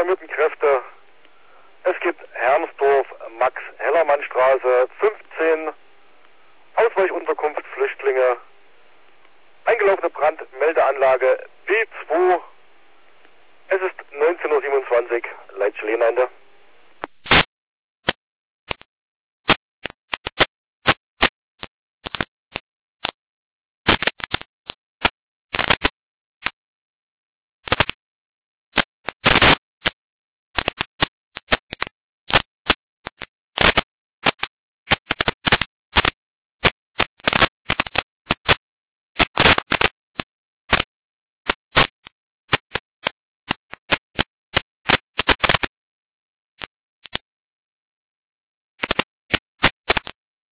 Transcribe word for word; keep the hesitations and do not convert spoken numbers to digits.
alarmierten Kräfte. Es gibt Hermsdorf, Max-Hellermann-Straße, fünfzehn, Ausweichunterkunft Flüchtlinge, eingelaufene Brandmeldeanlage B zwei. Es ist neunzehn Uhr siebenundzwanzig, Leitstelle Ende.